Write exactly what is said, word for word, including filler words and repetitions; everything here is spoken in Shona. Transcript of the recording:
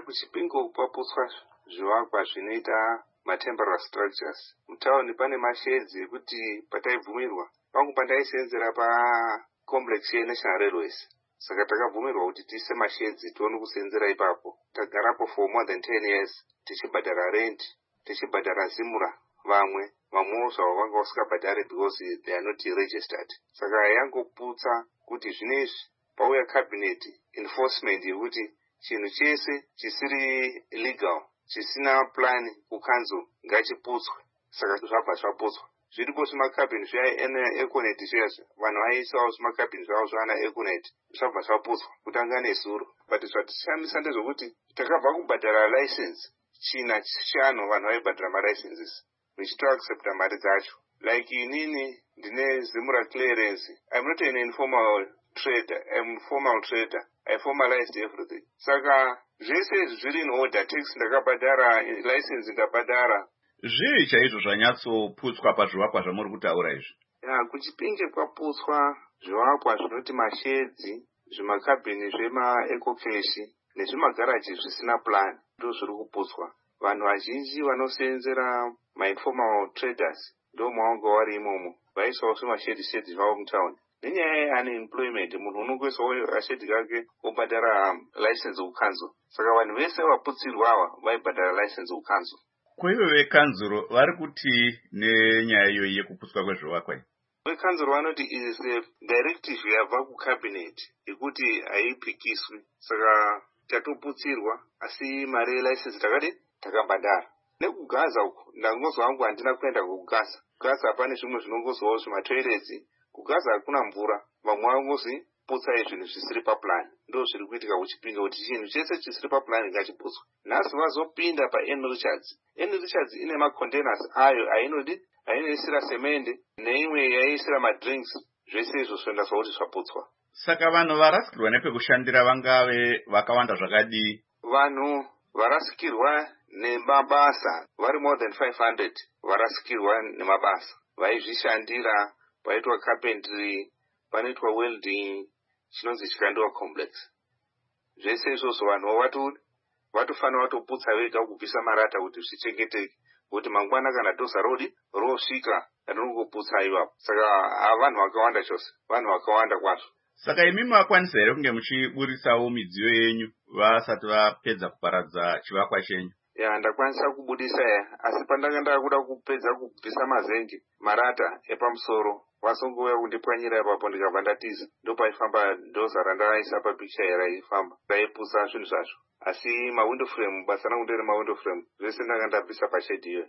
kuchipingo kwaputswa zvivakwa zvinoita matemporary structures. Mutauni pane mashedzi ekuti pataibvumirwa pangu pandaisenzera pacomplex yeNational Railways. Saka takabvumirwa kuti tiise mashedzi tione kusenzera ipapo. Tagarapo for more than ten years tichibhadhara rent, tichibhadhara zimura. Vamwe vamwewo zvavo vanga vasikabhadhare because they are not registered. Saka yangoputsa kuti zvinezvi pauya cabinet enforcement yekuti chinhu chese chisiri legal, chisina plan kukanzo ngachiputswe. Saka zvabva zvaputswa. Zviripo zvimakabhini zveEconet zviyazvo, vanhu vaiisawo zvimakabhini zvavo zvana Econet, zvabva zvaputswa kutanga nezuro. But zvatishandisa ndezvokuti takabva kubhadhara license china chishanu vanhu vaibhadhara malicenses vichitoaccepta mari dzacho. Like inini ndine Zimura clearance. I'm not an informal trader, I'm a formal trader. I formalized everything. Saka zvese zviri in order, tax ndakabhadhara, license ndakabhadhara. Zvii chaizvo zvanyatsoputswa pazvivakwa zvamuri kutaura izvi? Ya, kuchipinge kwaputswa zvivakwa zvinoti mashedzi, zvimakabhini zvemaecocash nezvimagaraji zvisina plan, ndo zviri kuputswa. Vanhu vazhinji vanosenzera my-informal traders ndo mwaunga vari imomo, vaisawo zvimashedzi shedzi zvavo mutauni. Nenyaya yeunemployment, munhu unongoisawo ashedzi kake obhadhara license kukanzo. Saka vanhu vese vaputsirwa ava vaibhadhara license kukanzo. Kwaivo vekanzuro vari kuti nenyaya iyo yekuputswa kwezvivakwa? Vekanzuro vanoti is a directive yabva kucabinet yekuti haipikiswi. Saka tatoputsirwa asi mari yelicense takadi takabhadhara. Nekugaza uko ndangozwa hangu handina kuenda kugaza. Kugaza pane zvimwe zvinongozowo zvimatoilets. Kugaza hakuna mvura. Vamwe vangozi putsai zvinhu zvisiri paplan. Ndo zviri kuitika kuchipinga kuti chinhu chese chisiri paplan ngachiputswe. Nhasi vazopinda paN Richards. N Richards ine macontainers ayo ainodi ainoisira semende neimwe yaisira madrinks. Zvese izvo zvondazva kuti zvaputswa. Saka vanhu varasikirwa nepekushandira vangave vakawanda zvakadii? Vanhu varasikirwa nemabasa vari more than five hundred varasikirwa nemabasa. Vaizvishandira paitwa carpentry, panoitwa welding, chinonzi chikandiwa complex. Zvese izvozvo vanhu vatu vatofanira vatoputsa vega kubvisa marata kuti zvichengeteke. Kuti mangwana kana doza rodi rosvika rinongoputsa ivapo. Saka vanhu vakawanda chose, vanhu vakawanda kwazvo. Saka imi makwanisa here kunge muchiburisawo midziyo yenyu vasati vapedza kuparadza chivakwa chenyu? Ya, ndakwanisa kubudisa ya, asi pandanga ndakuda kupedza kubvisa mazengi marata epamusoro vasongouya kundipwanyira ipapo ndikabva ndatiza. Ndo paifamba doza randakaisa papicha raifamba raiputsa zvinhu zvacho. Asi mawindow frame, basa rangu ndere mawindow frame, zvese ndanga ndabvisa pashedhi iyo.